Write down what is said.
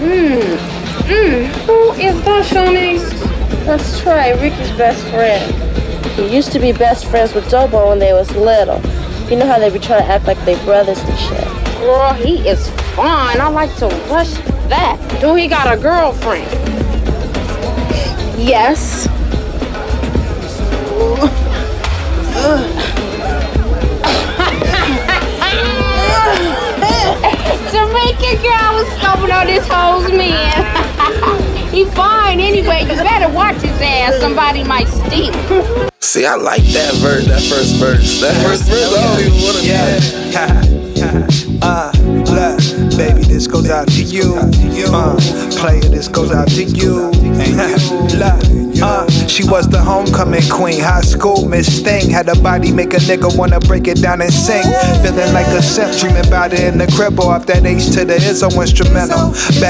Who is that, Shawnee's? That's Trey, Ricky's best friend. He used to be best friends with Dobo when they was little. You know how they be trying to act like they brothers and shit. Girl, he is fine. I like to rush that. Do he got a girlfriend? Yes. Jamaican girl was scoping on this hoe's man. He fine anyway. You better watch his ass. Somebody might steal him. See, I like that verse, that first verse. That first verse, I don't even want to look, baby, this goes out to you. Player, this goes out to you. She was the homecoming queen, high school Miss Thing. Had a body make a nigga wanna break it down and sing. Feeling like a simp, dreaming about it in the crib or off that H to the Izzo instrumental.